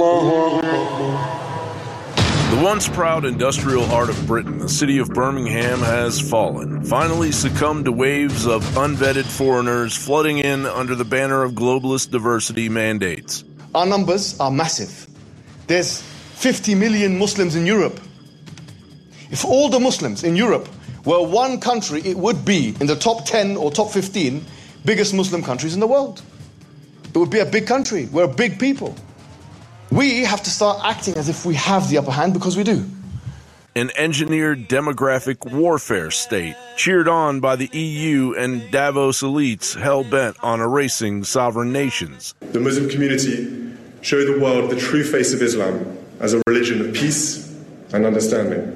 The once proud industrial heart of Britain, the city of Birmingham has fallen, finally succumbed to waves of unvetted foreigners flooding in under the banner of globalist diversity mandates. Our numbers are massive. There's 50 million Muslims in Europe. If all the Muslims in Europe were one country, it would be in the top 10 or top 15 biggest Muslim countries in the world. It would be a big country. We're a big people. We have to start acting as if we have the upper hand, because we do. An engineered demographic warfare state, cheered on by the EU and Davos elites hell-bent on erasing sovereign nations. The Muslim community show the world the true face of Islam as a religion of peace and understanding.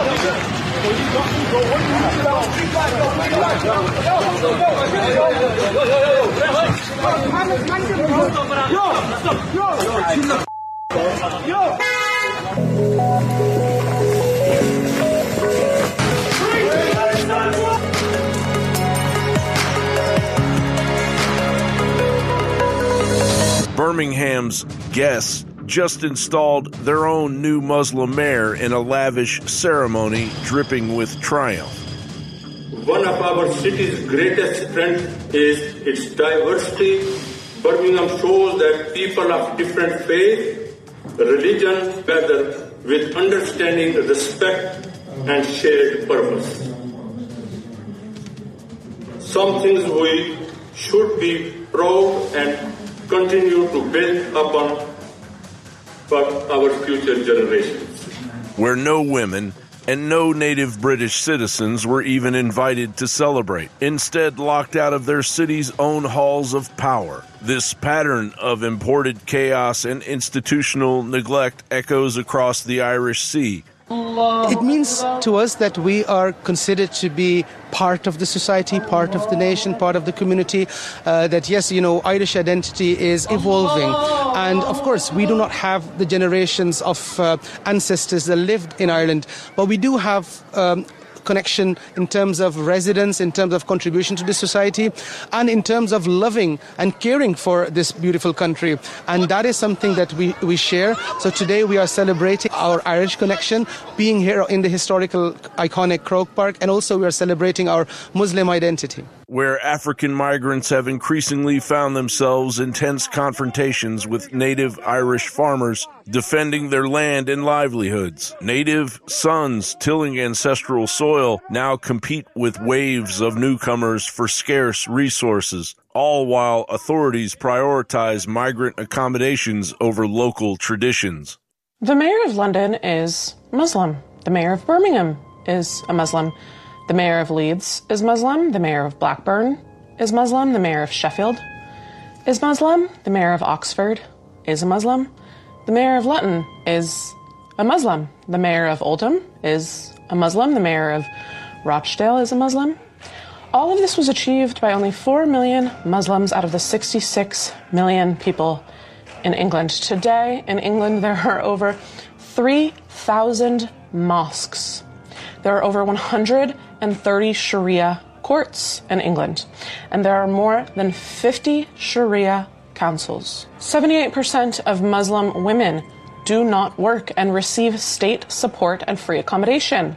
Birmingham's guests just installed their own new Muslim mayor in a lavish ceremony dripping with triumph. One of our city's greatest strengths is its diversity. Birmingham shows that people of different faith, religion, gather with understanding, respect, and shared purpose. Some things we should be proud and continue to build upon for our future generations. Where no women and no native British citizens were even invited to celebrate, instead locked out of their city's own halls of power. This pattern of imported chaos and institutional neglect echoes across the Irish Sea. It means to us that we are considered to be part of the society, part of the nation, part of the community, that yes, Irish identity is evolving. And of course, we do not have the generations of ancestors that lived in Ireland, but we do have connection in terms of residence, in terms of contribution to the society, and in terms of loving and caring for this beautiful country. And that is something that we share. So today we are celebrating our Irish connection, being here in the historical, iconic Croke Park, and also we are celebrating our Muslim identity. Where African migrants have increasingly found themselves in tense confrontations with native Irish farmers defending their land and livelihoods. Native sons tilling ancestral soil now compete with waves of newcomers for scarce resources, all while authorities prioritize migrant accommodations over local traditions. The mayor of London is Muslim. The mayor of Birmingham is a Muslim. The mayor of Leeds is Muslim. The mayor of Blackburn is Muslim. The mayor of Sheffield is Muslim. The mayor of Oxford is a Muslim. The mayor of Luton is a Muslim. The mayor of Oldham is a Muslim. The mayor of Rochdale is a Muslim. All of this was achieved by only 4 million Muslims out of the 66 million people in England. Today in England there are over 3,000 mosques. There are over 130 Sharia courts in England, and there are more than 50 Sharia councils. 78% of Muslim women do not work and receive state support and free accommodation.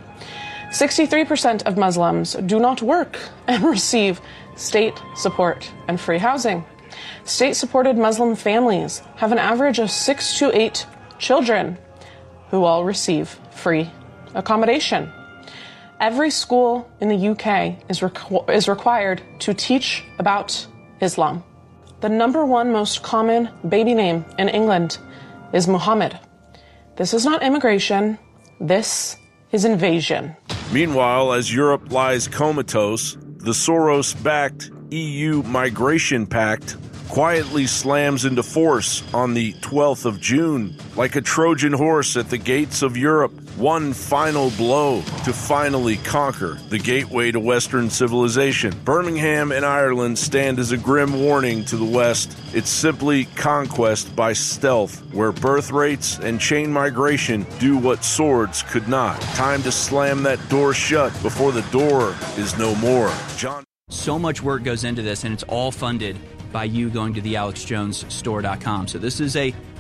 63% of Muslims do not work and receive state support and free housing. State-supported Muslim families have an average of 6 to 8 children who all receive free accommodation. Every school in the UK is required to teach about Islam. The number one most common baby name in England is Muhammad. This is not immigration. This is invasion. Meanwhile, as Europe lies comatose, the Soros-backed EU Migration Pact quietly slams into force on the 12th of June, like a Trojan horse at the gates of Europe. One final blow to finally conquer the gateway to Western civilization. Birmingham and Ireland stand as a grim warning to the West. It's simply conquest by stealth, where birth rates and chain migration do what swords could not. Time to slam that door shut before the door is no more. So much work goes into this, and it's all funded by you going to the AlexJonesStore.com. So this is a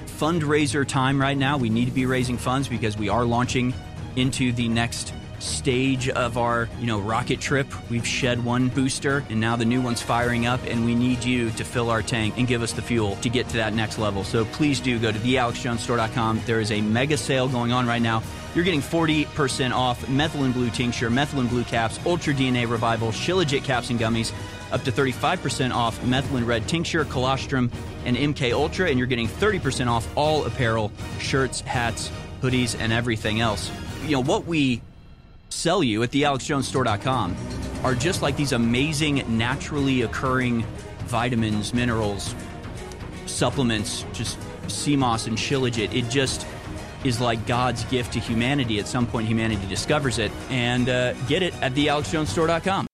fundraiser time right now. We need to be raising funds because we are launching into the next stage of our, rocket trip. We've shed one booster and now the new one's firing up, and we need you to fill our tank and give us the fuel to get to that next level. So please do go to thealexjonesstore.com. There is a mega sale going on right now. You're getting 40% off methylene blue tincture, methylene blue caps, Ultra DNA Revival, Shilajit caps and gummies, up to 35% off methylene red tincture, colostrum, and MK Ultra, and you're getting 30% off all apparel, shirts, hats, hoodies, and everything else. What we sell you at thealexjonesstore.com are just like these amazing naturally occurring vitamins, minerals, supplements, just sea moss and Shilajit. It just is like God's gift to humanity. At some point, humanity discovers it. And get it at thealexjonesstore.com.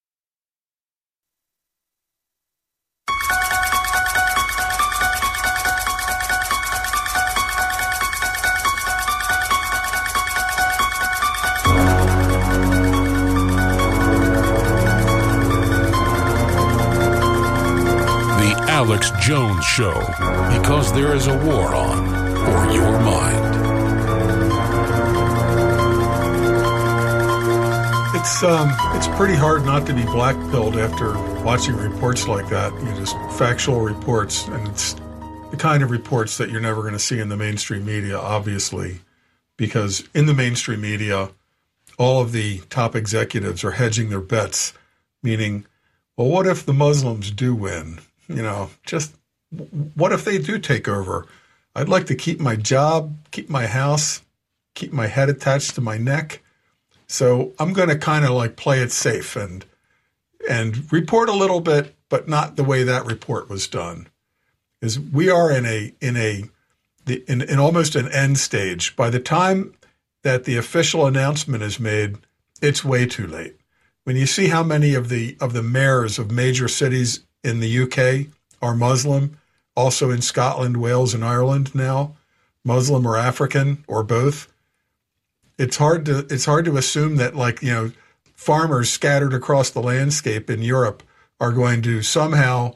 Alex Jones Show, because there is a war on for your mind. It's pretty hard not to be black-pilled after watching reports like that. Just factual reports, and it's the kind of reports that you're never going to see in the mainstream media, obviously, because in the mainstream media, all of the top executives are hedging their bets, meaning, well, what if the Muslims do win? Just what if they do take over? I'd like to keep my job, keep my house, keep my head attached to my neck. So I'm going to kind of like play it safe and report a little bit, but not the way that report was done. Is we are in almost an end stage. By the time that the official announcement is made, it's way too late. When you see how many of the mayors of major cities in the UK are Muslim, also in Scotland, Wales, and Ireland now, Muslim or African or both. It's hard to assume that farmers scattered across the landscape in Europe are going to somehow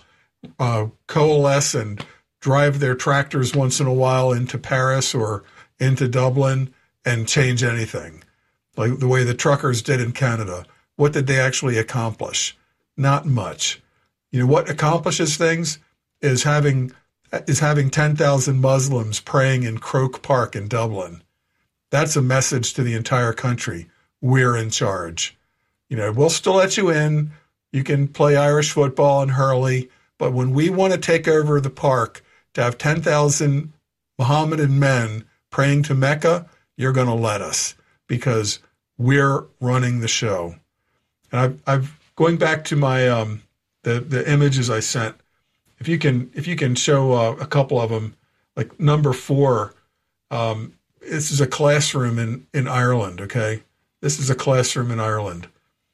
coalesce and drive their tractors once in a while into Paris or into Dublin and change anything, like the way the truckers did in Canada. What did they actually accomplish? Not much. What accomplishes things is having 10,000 Muslims praying in Croke Park in Dublin. That's a message to the entire country. We're in charge. We'll still let you in. You can play Irish football and hurley. But when we want to take over the park to have 10,000 Mohammedan men praying to Mecca, you're going to let us, because we're running the show. And I've going back to my the images I sent. If you can show a couple of them, like number 4. This is a classroom in Ireland. Okay, this is a classroom in Ireland.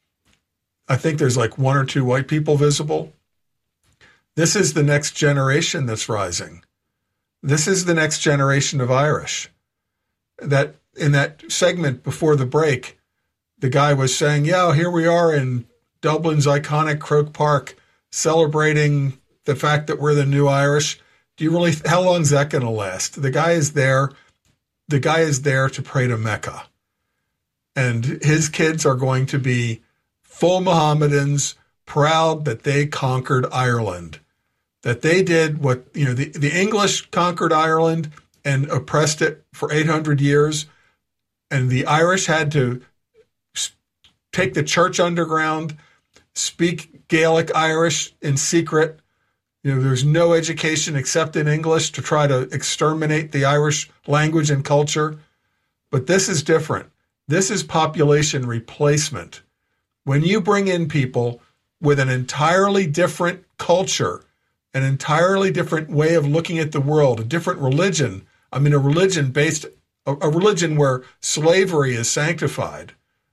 I think there's like 1 or 2 white people visible. This is the next generation that's rising. This is the next generation of Irish. That in that segment before the break, the guy was saying, yeah, here we are in Dublin's iconic Croke Park, celebrating the fact that we're the new Irish. How long is that going to last? The guy is there to pray to Mecca. And his kids are going to be full Mohammedans, proud that they conquered Ireland, that they did what, the English conquered Ireland and oppressed it for 800 years. And the Irish had to take the church underground, speak Gaelic Irish in secret. There's no education except in English to try to exterminate the Irish language and culture. But this is different. This is population replacement. When you bring in people with an entirely different culture, an entirely different way of looking at the world, a different religion, a religion where slavery is sanctified,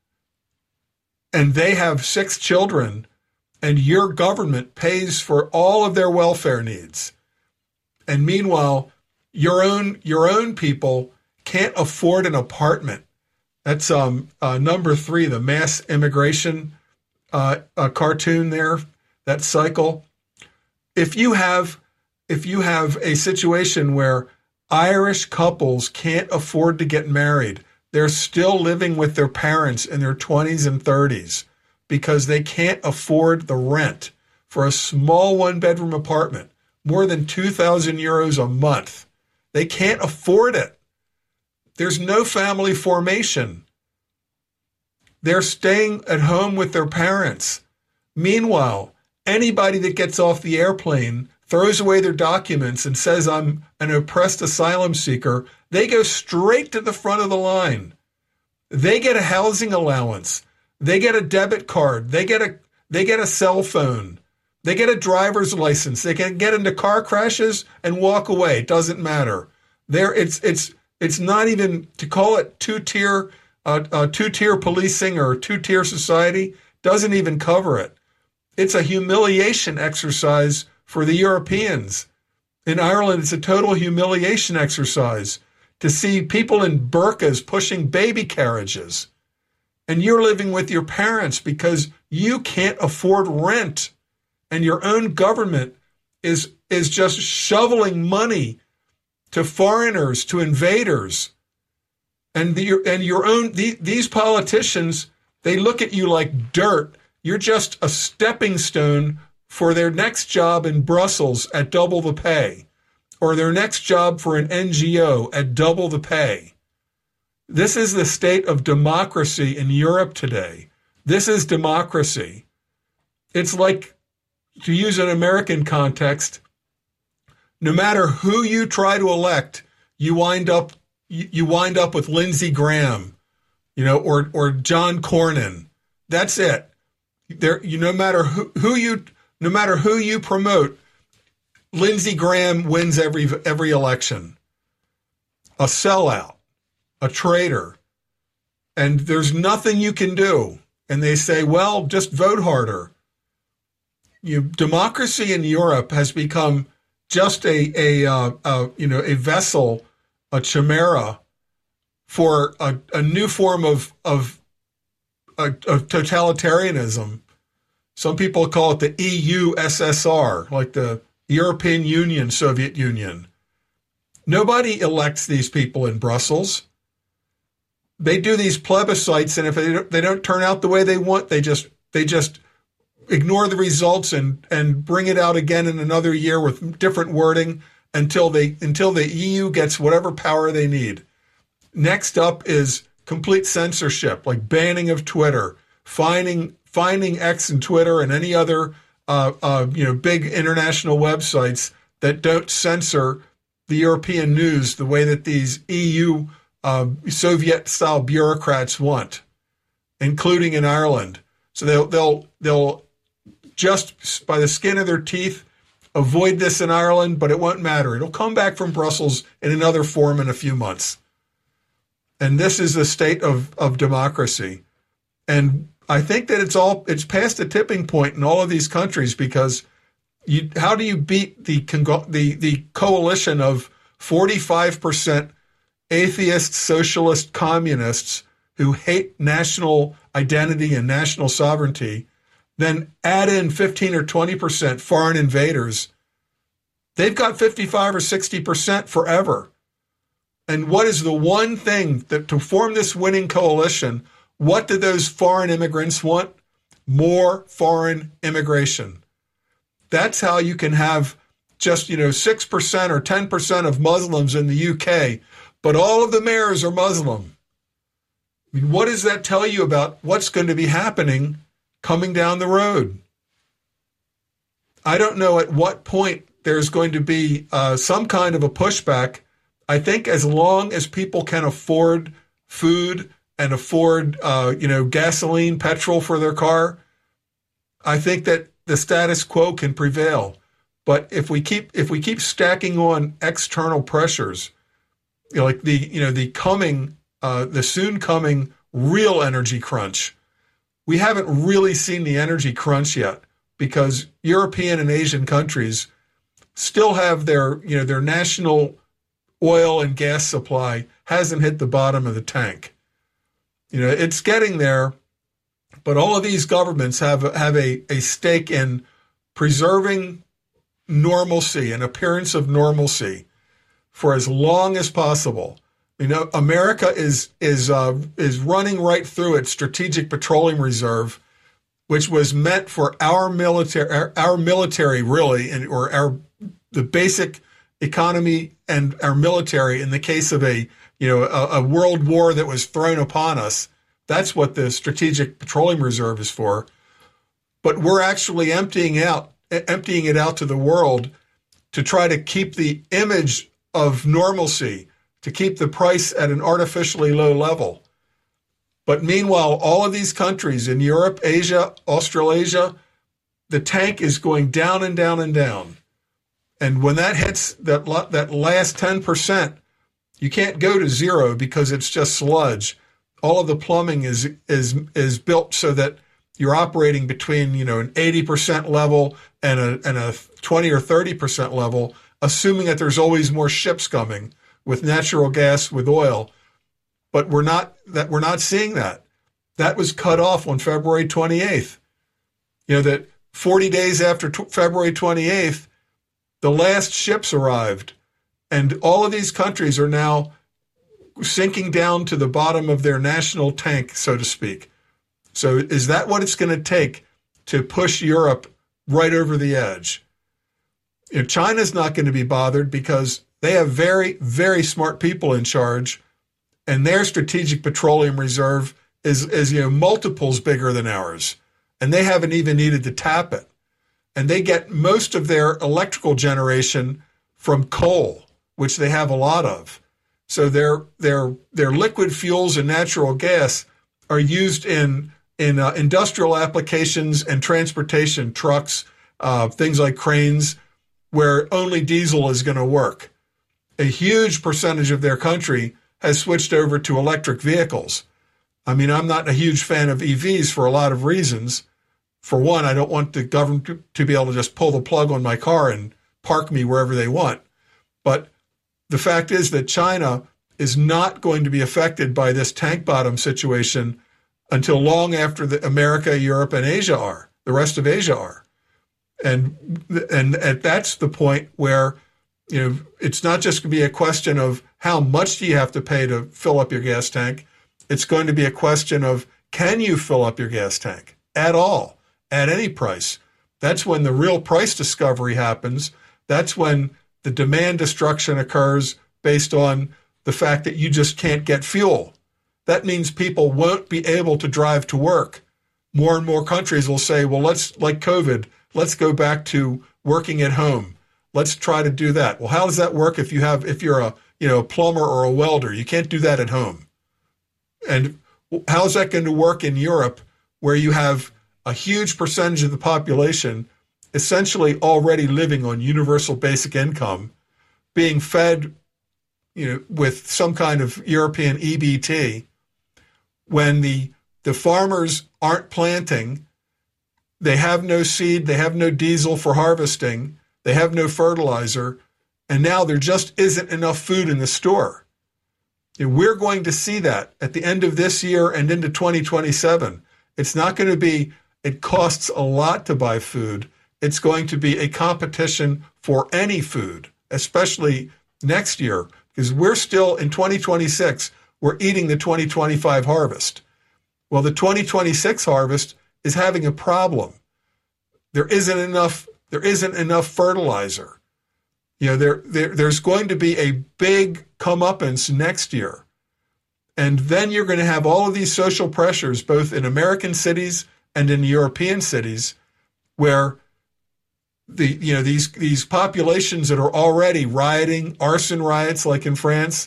and they have 6 children, and your government pays for all of their welfare needs. And meanwhile, your own people can't afford an apartment. That's number 3, the mass immigration cartoon there, that cycle. If you have a situation where Irish couples can't afford to get married. They're still living with their parents in their 20s and 30s because they can't afford the rent for a small one-bedroom apartment, more than 2,000 euros a month. They can't afford it. There's no family formation. They're staying at home with their parents. Meanwhile, anybody that gets off the airplane, throws away their documents and says, I'm an oppressed asylum seeker, they go straight to the front of the line. They get a housing allowance. They get a debit card. They get a cell phone. They get a driver's license. They can get into car crashes and walk away. It doesn't matter. It's not even, to call it two-tier policing or two-tier society doesn't even cover it. It's a humiliation exercise for the Europeans. In Ireland, it's a total humiliation exercise to see people in burqas pushing baby carriages. And you're living with your parents because you can't afford rent. And your own government is just shoveling money to foreigners, to invaders. And these politicians, they look at you like dirt. You're just a stepping stone for their next job in Brussels at double the pay, or their next job for an NGO at double the pay. This is the state of democracy in Europe today. This is democracy. It's like, to use an American context, no matter who you try to elect, you wind up with Lindsey Graham, or John Cornyn. That's it. No matter who you promote, Lindsey Graham wins every election. A sellout, a traitor, and there's nothing you can do. And they say, well, just vote harder. Democracy in Europe has become just a vessel, a chimera for a new form of totalitarianism. Some people call it the EU SSR, like the European Union, Soviet Union. Nobody elects these people in Brussels. They do these plebiscites, and if they don't turn out the way they want, they just ignore the results and bring it out again in another year with different wording until the EU gets whatever power they need. Next up is complete censorship, like banning of Twitter, finding X and Twitter and any other big international websites that don't censor the European news the way that these EU Soviet-style bureaucrats want, including in Ireland. So they'll just by the skin of their teeth avoid this in Ireland, but it won't matter. It'll come back from Brussels in another form in a few months. And this is the state of democracy. And I think that it's past the tipping point in all of these countries, because how do you beat the coalition of 45% atheist, socialist, communists who hate national identity and national sovereignty, then add in 15 or 20% foreign invaders? They've got 55 or 60% forever. And what is the one thing that to form this winning coalition? What do those foreign immigrants want? More foreign immigration. That's how you can have just 6% or 10% of Muslims in the UK, but all of the mayors are Muslim. I mean, what does that tell you about what's going to be happening coming down the road? I don't know at what point there's going to be some kind of a pushback. I think as long as people can afford food and afford, gasoline, petrol for their car, I think that the status quo can prevail. But if we keep stacking on external pressures, like the soon coming real energy crunch, we haven't really seen the energy crunch yet, because European and Asian countries still have their national oil and gas supply hasn't hit the bottom of the tank. It's getting there, but all of these governments have a stake in preserving normalcy, an appearance of normalcy. for as long as possible. You know, America is running right through its strategic petroleum reserve, which was meant for our military really, or the basic economy and our military. In the case of a world war that was thrown upon us, that's what the strategic petroleum reserve is for. But we're actually emptying it out to the world to try to keep the image of normalcy, to keep the price at an artificially low level. But meanwhile, all of these countries in Europe, Asia, Australasia, the tank is going down and down and down. And when that hits that last 10%, you can't go to zero because it's just sludge. All of the plumbing is built so that you're operating between an 80% level and a 20 or 30% level, assuming that there's always more ships coming with natural gas, with oil. But we're not seeing that. That was cut off on February 28th. That 40 days after February 28th, the last ships arrived, and all of these countries are now sinking down to the bottom of their national tank, so to speak. So is that what it's going to take to push Europe right over the edge? China's not going to be bothered because they have very, very smart people in charge, and their strategic petroleum reserve is multiples bigger than ours, and they haven't even needed to tap it. And they get most of their electrical generation from coal, which they have a lot of. So their liquid fuels and natural gas are used in industrial applications and transportation, trucks, things like cranes, where only diesel is going to work. A huge percentage of their country has switched over to electric vehicles. I mean, I'm not a huge fan of EVs for a lot of reasons. For one, I don't want the government to be able to just pull the plug on my car and park me wherever they want. But the fact is that China is not going to be affected by this tank bottom situation until long after America, Europe, and Asia are. The rest of Asia are. And that's the point where it's not just going to be a question of how much do you have to pay to fill up your gas tank. It's going to be a question of, can you fill up your gas tank at all, at any price? That's when the real price discovery happens. That's when the demand destruction occurs based on the fact that you just can't get fuel. That means people won't be able to drive to work. More and more countries will say, well, like COVID, let's go back to working at home. Let's try to do that. Well, how does that work if you're a plumber or a welder? You can't do that at home. And how is that going to work in Europe, where you have a huge percentage of the population essentially already living on universal basic income, being fed, with some kind of European EBT, when the farmers aren't planting, they have no seed, they have no diesel for harvesting, they have no fertilizer, and now there just isn't enough food in the store. And we're going to see that at the end of this year and into 2027. It's not going to be, it costs a lot to buy food. It's going to be a competition for any food, especially next year, because we're still in 2026, we're eating the 2025 harvest. Well, the 2026 harvest is having a problem. There isn't enough fertilizer. There's going to be a big comeuppance next year. And then you're going to have all of these social pressures, both in American cities and in European cities, where these populations that are already rioting, arson riots like in France,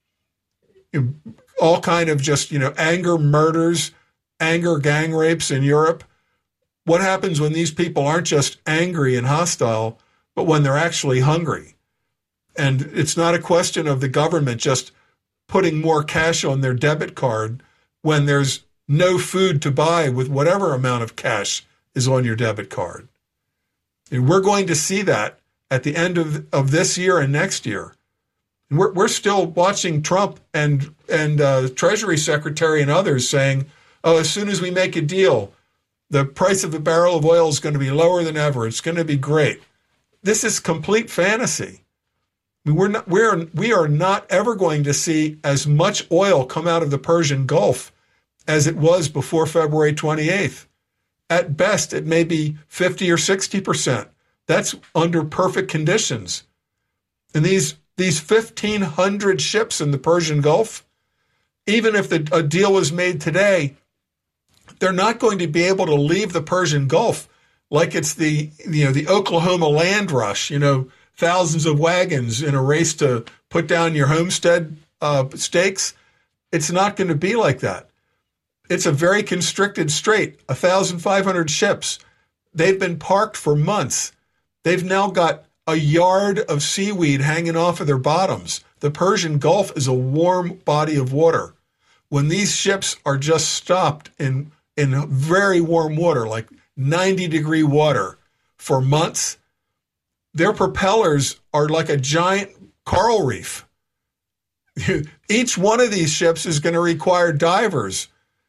all kind of just, anger murders, anger gang rapes in Europe. What happens when these people aren't just angry and hostile, but when they're actually hungry? And it's not a question of the government just putting more cash on their debit card when there's no food to buy with whatever amount of cash is on your debit card. And we're going to see that at the end of this year and next year. And we're still watching Trump and Treasury Secretary and others saying, oh, as soon as we make a deal, the price of a barrel of oil is going to be lower than ever. It's going to be great. This is complete fantasy. I mean, we are not ever going to see as much oil come out of the Persian Gulf as it was before February 28th. At best, it may be 50 or 60%. That's under perfect conditions. And these 1,500 ships in the Persian Gulf, even if a deal was made today, they're not going to be able to leave the Persian Gulf like it's the Oklahoma land rush, thousands of wagons in a race to put down your homestead stakes. It's not going to be like that. It's a very constricted strait, 1,500 ships. They've been parked for months. They've now got a yard of seaweed hanging off of their bottoms. The Persian Gulf is a warm body of water. When these ships are just stopped in very warm water, like 90-degree water, for months, their propellers are like a giant coral reef. Each one of these ships is going to require divers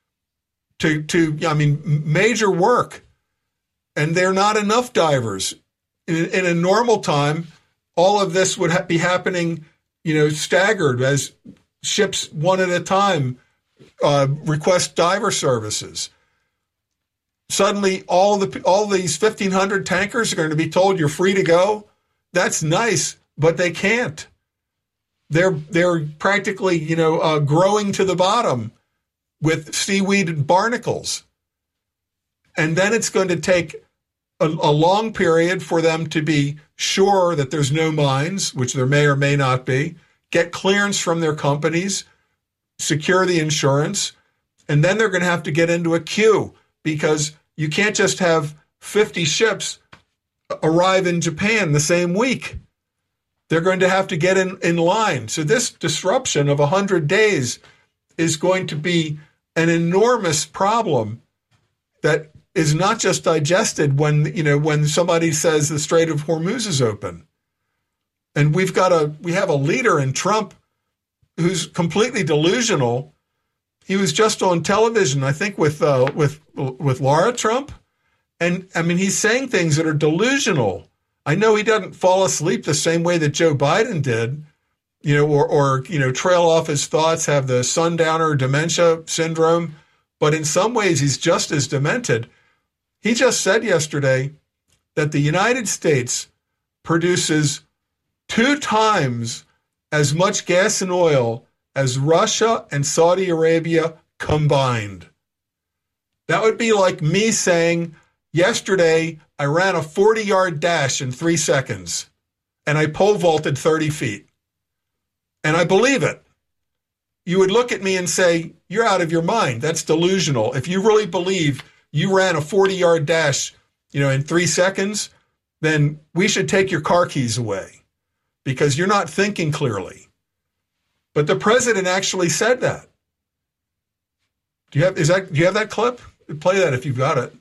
to major work. And there are not enough divers. In a normal time, all of this would be happening, staggered as ships one at a time request diver services. Suddenly, all these 1,500 tankers are going to be told you're free to go. That's nice, but they can't. They're practically, growing to the bottom with seaweed and barnacles. And then it's going to take a long period for them to be sure that there's no mines, which there may or may not be, get clearance from their companies, secure the insurance, and then they're going to have to get into a queue because you can't just have 50 ships arrive in Japan the same week. They're going to have to get in line. So this disruption of 100 days is going to be an enormous problem that is not just digested when somebody says the Strait of Hormuz is open. And we have a leader in Trump who's completely delusional. He was just on television, I think, with Laura Trump. And I mean, he's saying things that are delusional. I know he doesn't fall asleep the same way that Joe Biden did, or trail off his thoughts, have the sundowner dementia syndrome. But in some ways, he's just as demented. He just said yesterday that the United States produces 2 times as much gas and oil as Russia and Saudi Arabia combined. That would be like me saying, yesterday I ran a 40-yard dash in 3 seconds, and I pole vaulted 30 feet. And I believe it. You would look at me and say, you're out of your mind. That's delusional. If you really believe you ran a 40-yard dash, in 3 seconds, then we should take your car keys away because you're not thinking clearly. But the president actually said that. Do you have that clip? Play that if you've got it.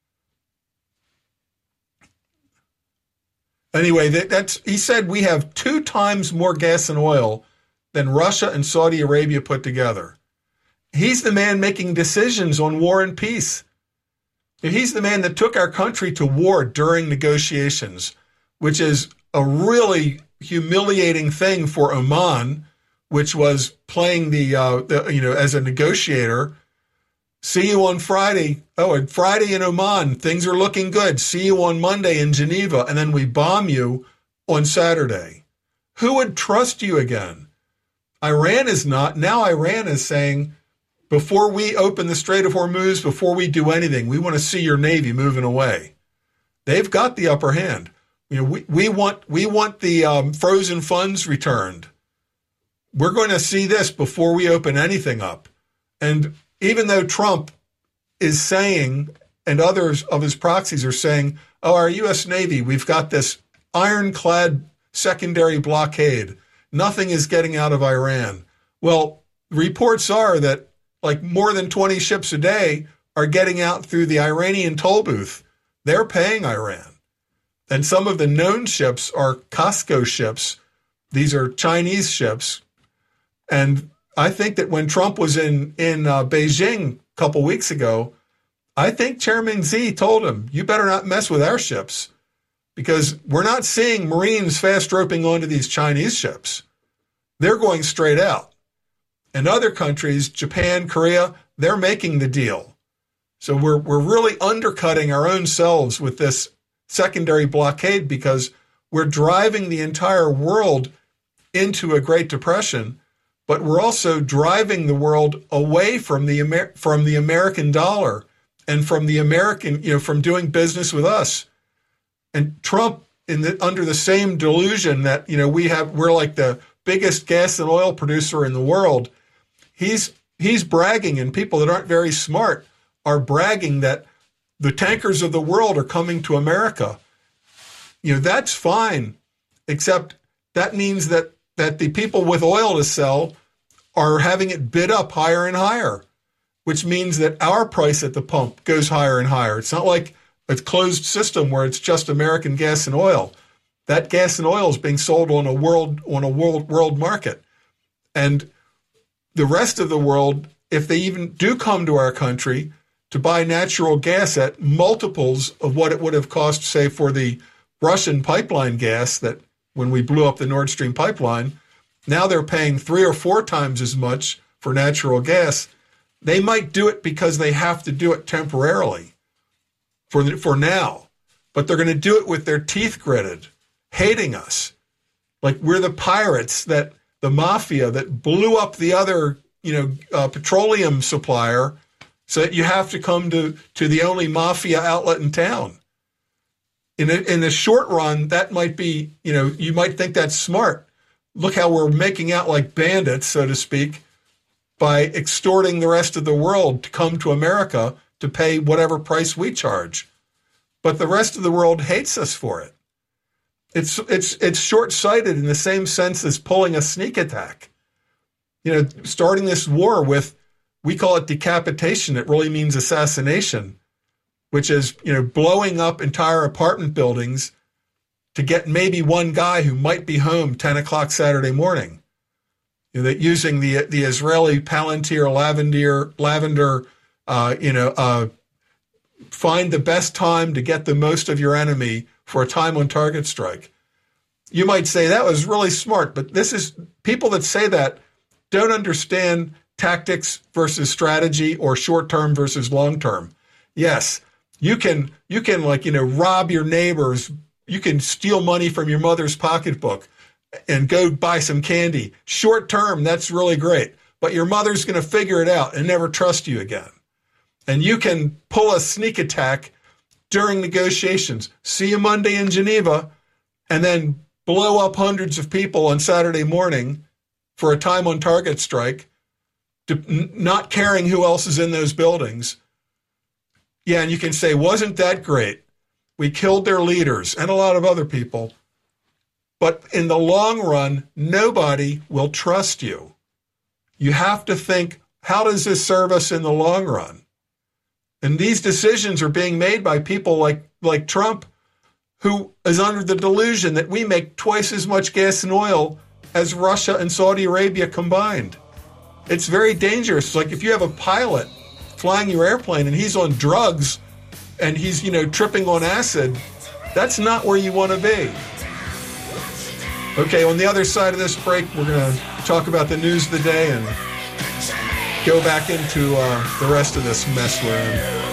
Anyway, he said we have 2 times more gas and oil than Russia and Saudi Arabia put together. He's the man making decisions on war and peace. He's the man that took our country to war during negotiations, which is a really humiliating thing for Oman, which was playing as a negotiator. See you on Friday. Oh, and Friday in Oman, things are looking good. See you on Monday in Geneva, and then we bomb you on Saturday. Who would trust you again? Iran is not. Now Iran is saying, before we open the Strait of Hormuz, before we do anything, we want to see your Navy moving away. They've got the upper hand. We want the frozen funds returned. We're going to see this before we open anything up. And even though Trump is saying, and others of his proxies are saying, oh, our U.S. Navy, we've got this ironclad secondary blockade. Nothing is getting out of Iran. Well, reports are that like more than 20 ships a day are getting out through the Iranian toll booth. They're paying Iran. And some of the known ships are COSCO ships. These are Chinese ships. And I think that when Trump was in Beijing a couple weeks ago, I think Chairman Xi told him, you better not mess with our ships. because we're not seeing Marines fast roping onto these Chinese ships. They're going straight out. And other countries, Japan, Korea, they're making the deal. So we're really undercutting our own selves with this secondary blockade because we're driving the entire world into a Great Depression, but we're also driving the world away from the American dollar and from the American, from doing business with us. And Trump, under the same delusion that we're like the biggest gas and oil producer in the world, he's bragging, and people that aren't very smart are bragging that the tankers of the world are coming to America. That's fine, except that means that the people with oil to sell are having it bid up higher and higher, which means that our price at the pump goes higher and higher. It's not like a closed system where it's just American gas and oil. That gas and oil is being sold on a world market. And the rest of the world, if they even do come to our country to buy natural gas at multiples of what it would have cost, say, for the Russian pipeline gas that when we blew up the Nord Stream pipeline, now they're paying 3 or 4 times as much for natural gas. They might do it because they have to do it temporarily for now, but they're going to do it with their teeth gritted, hating us. Like we're the pirates, that the mafia that blew up the other, petroleum supplier, so that you have to come to the only mafia outlet in town. In the short run, that might be, you might think that's smart. Look how we're making out like bandits, so to speak, by extorting the rest of the world to come to America to pay whatever price we charge. But the rest of the world hates us for it. It's short-sighted in the same sense as pulling a sneak attack. Starting this war with, we call it decapitation. It really means assassination, which is, blowing up entire apartment buildings to get maybe one guy who might be home 10 o'clock Saturday morning. That using the Israeli Palantir Lavender, find the best time to get the most of your enemy for a time on target strike. You might say that was really smart, but people that say that don't understand tactics versus strategy or short-term versus long-term. Yes, you can rob your neighbors. You can steal money from your mother's pocketbook and go buy some candy. Short-term, that's really great, but your mother's going to figure it out and never trust you again. And you can pull a sneak attack during negotiations. See you Monday in Geneva, and then blow up hundreds of people on Saturday morning for a time on target strike, not caring who else is in those buildings. Yeah, and you can say, wasn't that great? We killed their leaders and a lot of other people. But in the long run, nobody will trust you. You have to think, how does this serve us in the long run? And these decisions are being made by people like Trump, who is under the delusion that we make twice as much gas and oil as Russia and Saudi Arabia combined. It's very dangerous. Like if you have a pilot flying your airplane and he's on drugs and he's, tripping on acid, that's not where you want to be. Okay, on the other side of this break, we're going to talk about the news of the day and go back into the rest of this mess we're in.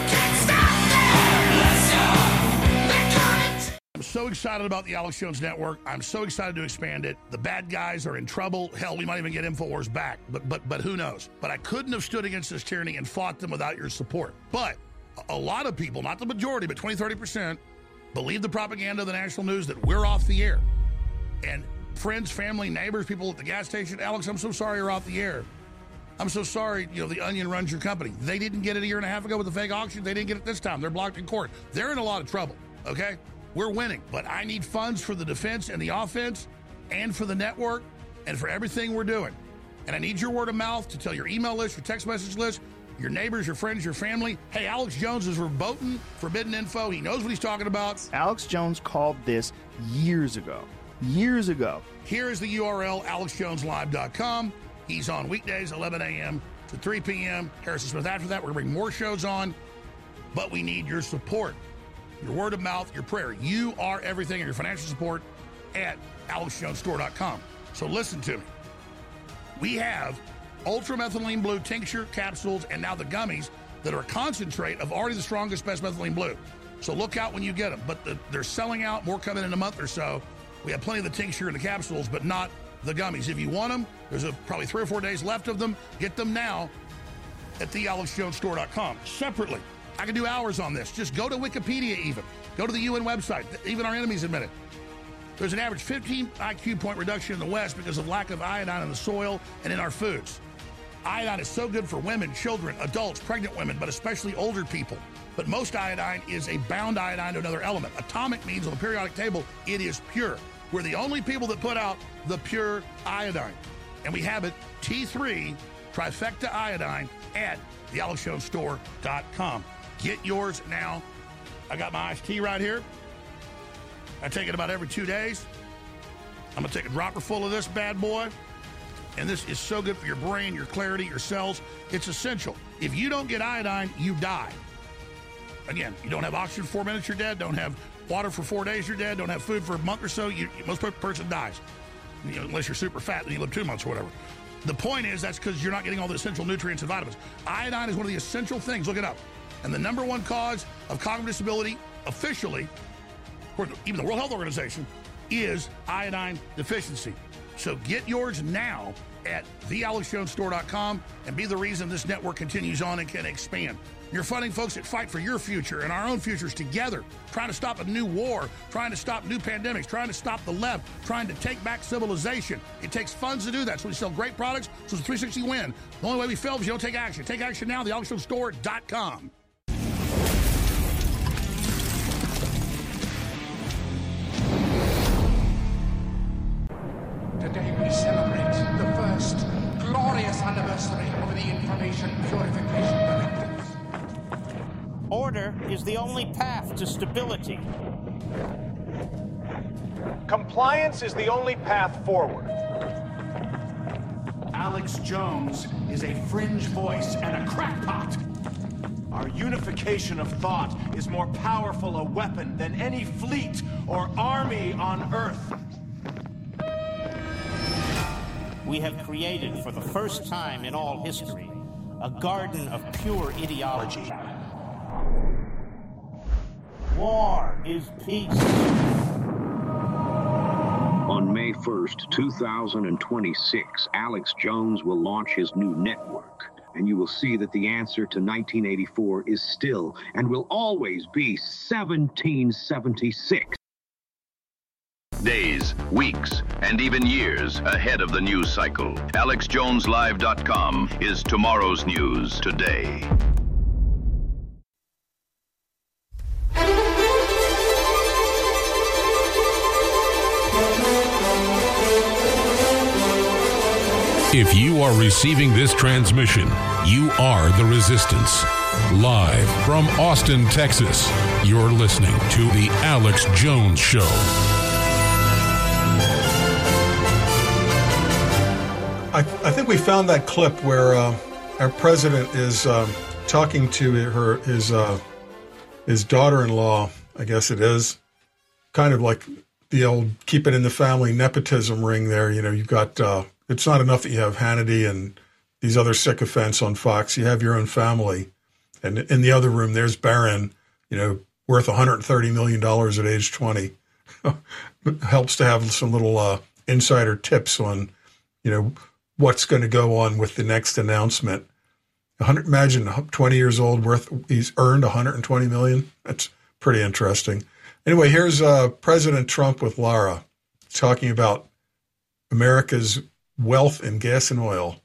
I'm so excited about the Alex Jones Network. I'm so excited to expand it. The bad guys are in trouble. Hell, we might even get InfoWars back, but who knows? But I couldn't have stood against this tyranny and fought them without your support. But a lot of people, not the majority, but 20-30%, believe the propaganda of the national news that we're off the air. And friends, family, neighbors, people at the gas station, Alex, I'm so sorry you're off the air. I'm so sorry, the Onion runs your company. They didn't get it a year and a half ago with the fake auction. They didn't get it this time. They're blocked in court. They're in a lot of trouble, okay? We're winning, but I need funds for the defense and the offense and for the network and for everything we're doing. And I need your word of mouth to tell your email list, your text message list, your neighbors, your friends, your family. Hey, Alex Jones is verboten forbidden info. He knows what he's talking about. Alex Jones called this years ago. Years ago. Here is the URL, alexjoneslive.com. He's on weekdays, 11 a.m. to 3 p.m. Harrison Smith after that. We're going to bring more shows on, but we need your support. your word of mouth, your prayer. You are everything, and your financial support at AlexJonesStore.com. So listen to me. We have ultramethylene blue tincture, capsules, and now the gummies that are a concentrate of already the strongest, best methylene blue. So look out when you get them. But they're selling out. More coming in a month or so. We have plenty of the tincture and the capsules, but not the gummies. If you want them, there's probably 3 or 4 days left of them. Get them now at thealexjonesstore.com. Separately, I can do hours on this. Just go to Wikipedia even. Go to the UN website. Even our enemies admit it. There's an average 15 IQ point reduction in the West because of lack of iodine in the soil and in our foods. Iodine is so good for women, children, adults, pregnant women, but especially older people. But most iodine is a bound iodine to another element. Atomic means on the periodic table, it is pure. We're the only people that put out the pure iodine. And we have it, T3 Trifecta Iodine at thealexjonesstore.com. Get yours now. I got my iced tea right here. I take it about every 2 days. I'm going to take a dropper full of this bad boy. And this is so good for your brain, your clarity, your cells. It's essential. If you don't get iodine, you die. Again, you don't have oxygen for 4 minutes, you're dead. Don't have water for 4 days, you're dead. Don't have food for a month or so, most person dies. Unless you're super fat, then you live 2 months or whatever. The point is that's because you're not getting all the essential nutrients and vitamins. Iodine is one of the essential things. Look it up. And the number one cause of cognitive disability, officially, even the World Health Organization, is iodine deficiency. So get yours now at thealexjonesstore.com and be the reason this network continues on and can expand. You're funding folks that fight for your future and our own futures together, trying to stop a new war, trying to stop new pandemics, trying to stop the left, trying to take back civilization. It takes funds to do that. So we sell great products. So it's a 360 win. The only way we fail is you don't take action. Take action now, thealexjonesstore.com. Today we celebrate the first glorious anniversary of the Information Purification Directives. Order is the only path to stability. Compliance is the only path forward. Alex Jones is a fringe voice and a crackpot. Our unification of thought is more powerful a weapon than any fleet or army on Earth. We have created, for the first time in all history, a garden of pure ideology. War is peace. On May 1st, 2026, Alex Jones will launch his new network. And you will see that the answer to 1984 is still and will always be 1776. Days, weeks, and even years ahead of the news cycle. AlexJonesLive.com is tomorrow's news today. If you are receiving this transmission, you are the Resistance. Live from Austin, Texas, you're listening to The Alex Jones Show. I think we found that clip where our president is talking to his daughter-in-law, I guess it is, kind of like the old keep it in the family nepotism ring there. You know, you've got, it's not enough that you have Hannity and these other sycophants on Fox. You have your own family. And in the other room, there's Barron, you know, worth $130 million at age 20. Helps to have some little insider tips on, you know, what's going to go on with the next announcement. Imagine 20 years old, he's earned $120 million. That's pretty interesting. Anyway, here's President Trump with Lara talking about America's wealth in gas and oil.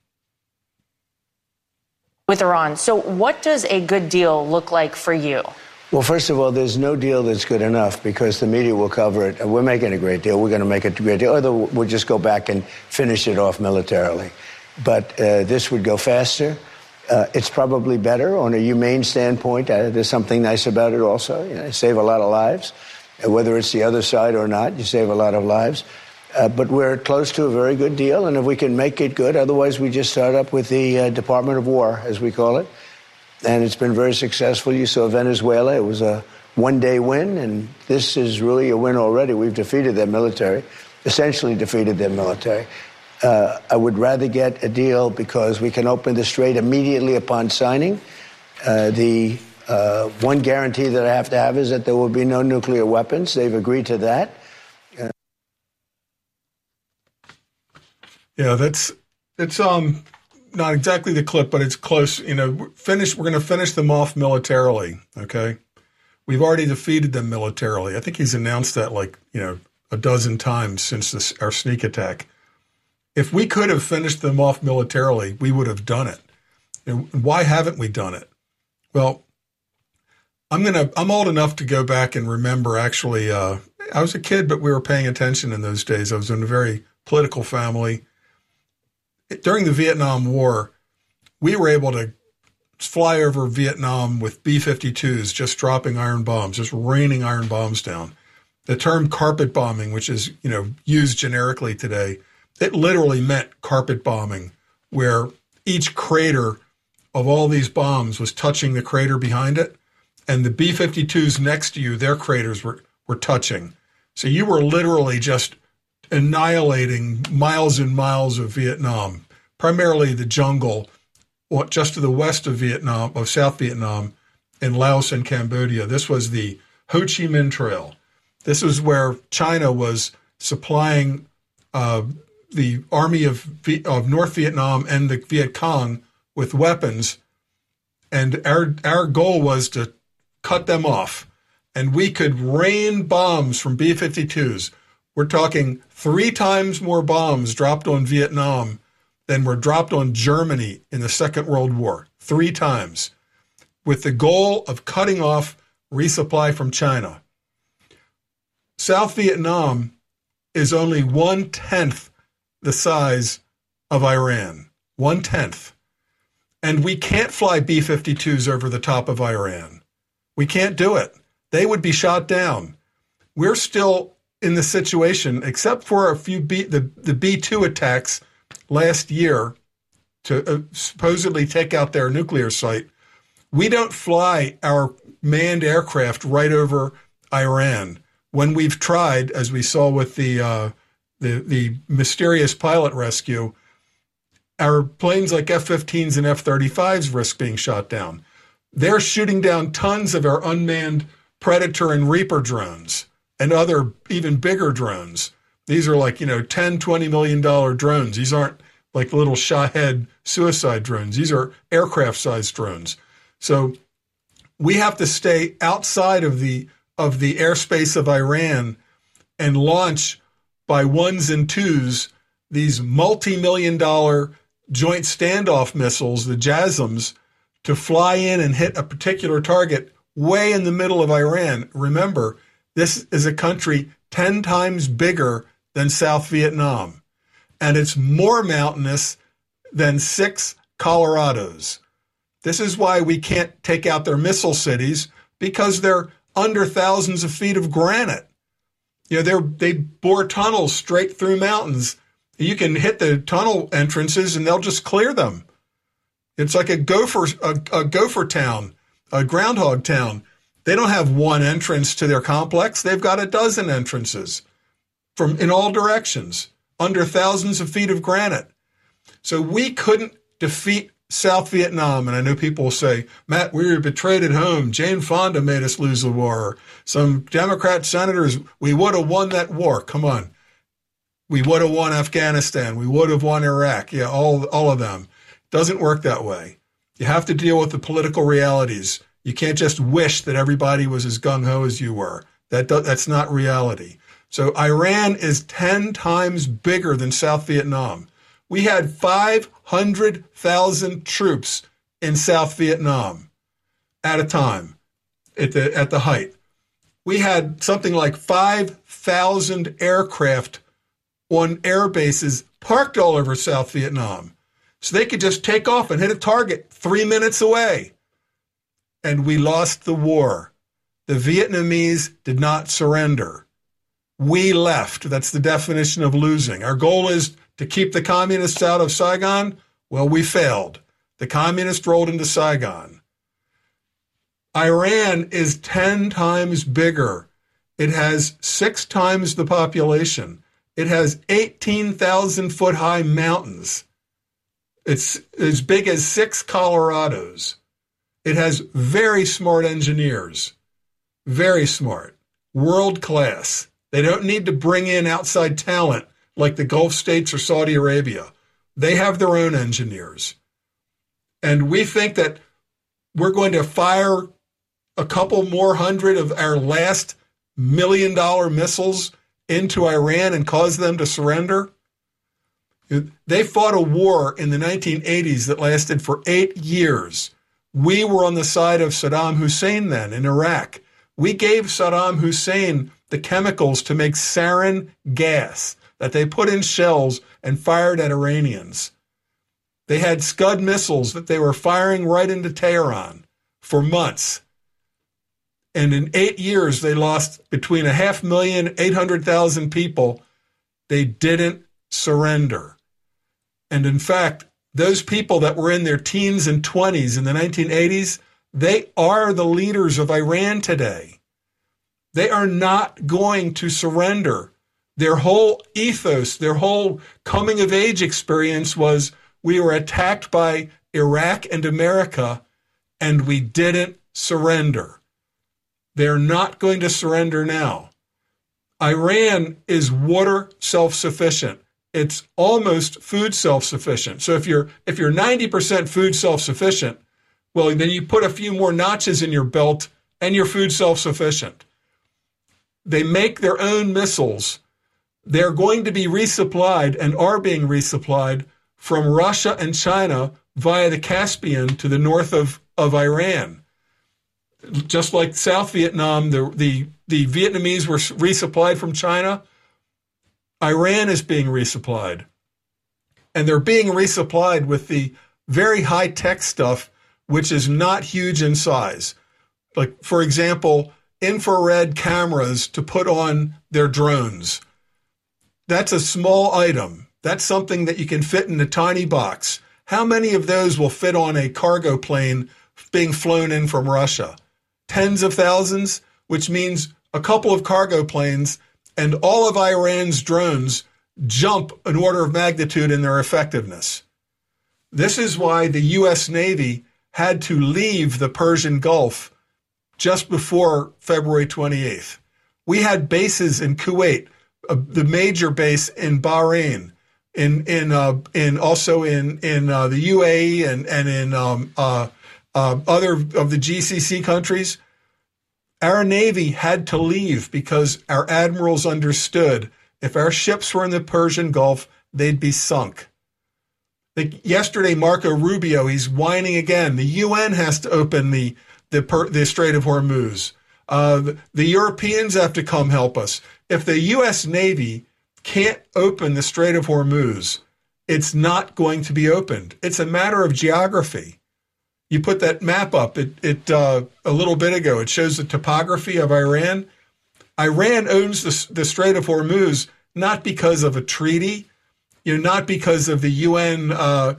With Iran. So what does a good deal look like for you? Well, first of all, there's no deal that's good enough because the media will cover it. We're making a great deal. We're going to make it a great deal. Or we'll just go back and finish it off militarily. But this would go faster. It's probably better on a humane standpoint. There's something nice about it also. You know, you save a lot of lives. Whether it's the other side or not, you save a lot of lives. But we're close to a very good deal. And if we can make it good, otherwise we just start up with the Department of War, as we call it. And it's been very successful. You saw Venezuela. It was a one-day win, and this is really a win already. We've defeated their military, essentially defeated their military. I would rather get a deal because we can open the strait immediately upon signing. The one guarantee that I have to have is that there will be no nuclear weapons. They've agreed to that. Yeah, it's not exactly the clip, but it's close. You know, we're going to finish them off militarily. Okay, we've already defeated them militarily. I think he's announced that a dozen times since our sneak attack. If we could have finished them off militarily, we would have done it. And why haven't we done it? Well, I'm old enough to go back and remember. Actually, I was a kid, but we were paying attention in those days. I was in a very political family. During the Vietnam War, we were able to fly over Vietnam with B-52s, just dropping iron bombs, just raining iron bombs down. The term carpet bombing, which is, used generically today, it literally meant carpet bombing, where each crater of all these bombs was touching the crater behind it, and the B-52s next to you, their craters were touching. So you were literally just annihilating miles and miles of Vietnam, primarily the jungle, just to the west of Vietnam, of South Vietnam, in Laos and Cambodia. This was the Ho Chi Minh Trail. This was where China was supplying the army of North Vietnam and the Viet Cong with weapons, and our goal was to cut them off. And we could rain bombs from B-52s. We're talking 3 times more bombs dropped on Vietnam than were dropped on Germany in the Second World War. 3 times. With the goal of cutting off resupply from China. South Vietnam is only 1/10 the size of Iran. 1/10. And we can't fly B-52s over the top of Iran. We can't do it. They would be shot down. We're still in the situation, except for a few the B-2 attacks last year to supposedly take out their nuclear site. We don't fly our manned aircraft right over Iran. When we've tried, as we saw with the mysterious pilot rescue, our planes like F-15s and F-35s risk being shot down. They're shooting down tons of our unmanned Predator and Reaper drones and other even bigger drones. These are like, $10, $20 million drones. These aren't like little Shahed suicide drones. These are aircraft-sized drones. So we have to stay outside of the airspace of Iran and launch by 1s and 2s these multi-million-dollar joint standoff missiles, the JASSMs, to fly in and hit a particular target way in the middle of Iran. Remember, this is a country 10 times bigger than South Vietnam, and it's more mountainous than 6 Colorados. This is why we can't take out their missile cities, because they're under thousands of feet of granite. They bore tunnels straight through mountains. You can hit the tunnel entrances and they'll just clear them. It's like a gopher town, a groundhog town. They don't have one entrance to their complex. They've got a dozen entrances in all directions, under thousands of feet of granite. So we couldn't defeat South Vietnam. And I know people will say, Matt, we were betrayed at home. Jane Fonda made us lose the war. Some Democrat senators, we would have won that war. Come on. We would have won Afghanistan. We would have won Iraq. Yeah, all of them. Doesn't work that way. You have to deal with the political realities. You can't just wish that everybody was as gung-ho as you were. That's not reality. So Iran is 10 times bigger than South Vietnam. We had 500,000 troops in South Vietnam at a time, at the height. We had something like 5,000 aircraft on air bases parked all over South Vietnam. So they could just take off and hit a target 3 minutes away. And we lost the war. The Vietnamese did not surrender. We left. That's the definition of losing. Our goal is to keep the communists out of Saigon. Well, we failed. The communists rolled into Saigon. Iran is 10 times bigger. It has 6 times the population. It has 18,000-foot high mountains. It's as big as 6 Colorados. It has very smart engineers, very smart, world class. They don't need to bring in outside talent like the Gulf states or Saudi Arabia. They have their own engineers. And we think that we're going to fire a couple more hundred of our last $1 million missiles into Iran and cause them to surrender. They fought a war in the 1980s that lasted for 8 years. We were on the side of Saddam Hussein then in Iraq. We gave Saddam Hussein the chemicals to make sarin gas that they put in shells and fired at Iranians. They had Scud missiles that they were firing right into Tehran for months. And in 8 years, they lost between 500,000 and 800,000 people. They didn't surrender. And in fact, those people that were in their teens and 20s in the 1980s, they are the leaders of Iran today. They are not going to surrender. Their whole ethos, their whole coming-of-age experience was, we were attacked by Iraq and America, and we didn't surrender. They're not going to surrender now. Iran is water self-sufficient. It's almost food self-sufficient. So if you're 90% food self-sufficient, well, then you put a few more notches in your belt and you're food self-sufficient. They make their own missiles. They're going to be resupplied and are being resupplied from Russia and China via the Caspian to the north of Iran. Just like South Vietnam, the Vietnamese were resupplied from China, Iran is being resupplied. And they're being resupplied with the very high-tech stuff, which is not huge in size. Like, for example, infrared cameras to put on their drones. That's a small item. That's something that you can fit in a tiny box. How many of those will fit on a cargo plane being flown in from Russia? Tens of thousands, which means a couple of cargo planes and all of Iran's drones jump an order of magnitude in their effectiveness. This is why the U.S. Navy had to leave the Persian Gulf just before February 28th. We had bases in Kuwait, the major base in Bahrain, also in the UAE and in other of the GCC countries. Our Navy had to leave because our admirals understood if our ships were in the Persian Gulf, they'd be sunk. Yesterday, Marco Rubio, he's whining again. The UN has to open the Strait of Hormuz. The Europeans have to come help us. If the U.S. Navy can't open the Strait of Hormuz, it's not going to be opened. It's a matter of geography. You put that map up a little bit ago. It shows the topography of Iran. Iran owns the Strait of Hormuz not because of a treaty, not because of the UN law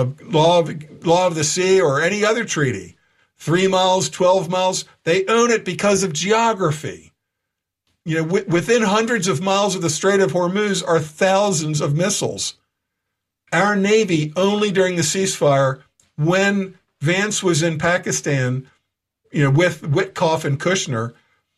of the sea or any other treaty. 3 miles, 12 miles. They own it because of geography. Within hundreds of miles of the Strait of Hormuz are thousands of missiles. Our Navy, only during the ceasefire, when Vance was in Pakistan, with Witkoff and Kushner,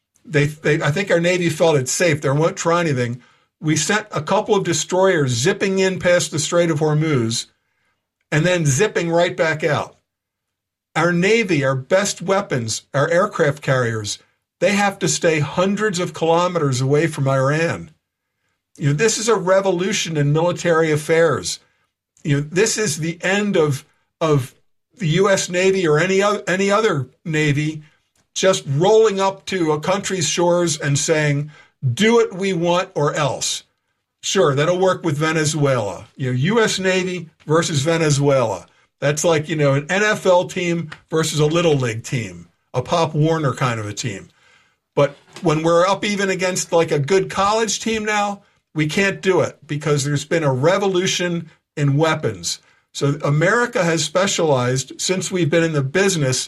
I think our Navy felt it's safe. They won't try anything. We sent a couple of destroyers zipping in past the Strait of Hormuz and then zipping right back out. Our Navy, our best weapons, our aircraft carriers, they have to stay hundreds of kilometers away from Iran. This is a revolution in military affairs. This is the end of the U.S. Navy or any other Navy just rolling up to a country's shores and saying, do what we want or else. Sure, that'll work with Venezuela. U.S. Navy versus Venezuela. That's like, an NFL team versus a Little League team, a Pop Warner kind of a team. But when we're up even against like a good college team now, we can't do it because there's been a revolution in weapons. So America has specialized, since we've been in the business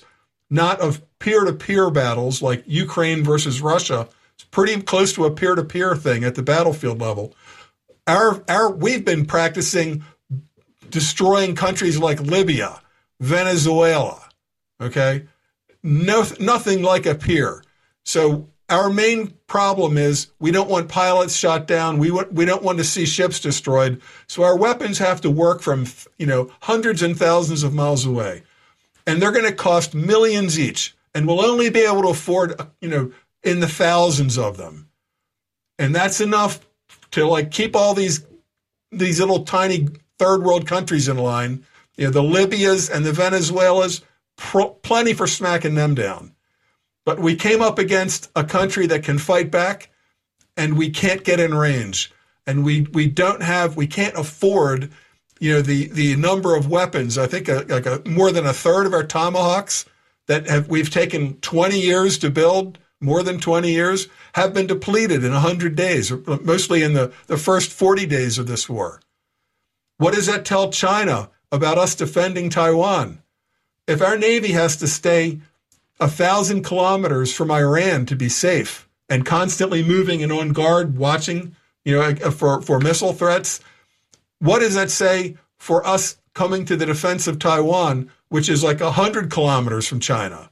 not of peer-to-peer battles like Ukraine versus Russia. It's pretty close to a peer-to-peer thing at the battlefield level. We've been practicing destroying countries like Libya, Venezuela, okay? Nothing like a peer. So our main problem is we don't want pilots shot down. We don't want to see ships destroyed. So our weapons have to work from, hundreds and thousands of miles away. And they're going to cost millions each. And we'll only be able to afford, in the thousands of them. And that's enough to keep all these little tiny third world countries in line. The Libyas and the Venezuelas, plenty for smacking them down. But we came up against a country that can fight back, and we can't get in range. And we can't afford, the number of weapons. I think more than a third of our Tomahawks that we've taken 20 years to build, more than 20 years, have been depleted in 100 days, mostly in the first 40 days of this war. What does that tell China about us defending Taiwan? If our Navy has to stay 1,000 kilometers from Iran to be safe and constantly moving and on guard, watching, for missile threats, what does that say for us coming to the defense of Taiwan, which is 100 kilometers from China?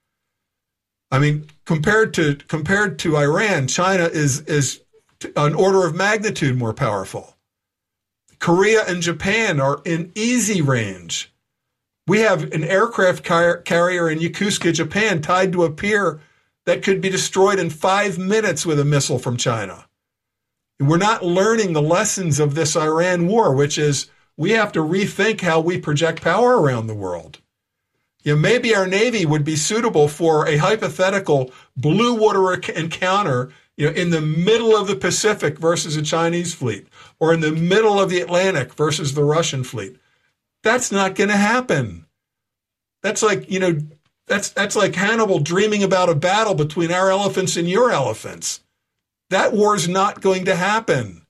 I mean, compared to Iran, China is an order of magnitude more powerful. Korea and Japan are in easy range. We have an aircraft carrier in Yokosuka, Japan, tied to a pier that could be destroyed in 5 minutes with a missile from China. We're not learning the lessons of this Iran war, which is we have to rethink how we project power around the world. Maybe our Navy would be suitable for a hypothetical blue water encounter, in the middle of the Pacific versus a Chinese fleet, or in the middle of the Atlantic versus the Russian fleet. That's not going to happen. That's that's like Hannibal dreaming about a battle between our elephants and your elephants. That war is not going to happen.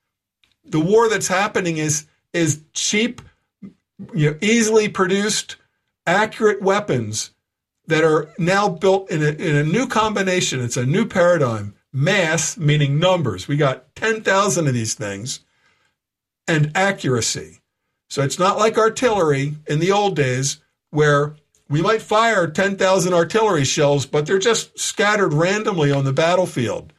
The war that's happening is cheap, easily produced, accurate weapons that are now built in a new combination. It's a new paradigm. Mass, meaning numbers. We got 10,000 of these things, and accuracy. So it's not like artillery in the old days where we might fire 10,000 artillery shells, but they're just scattered randomly on the battlefield.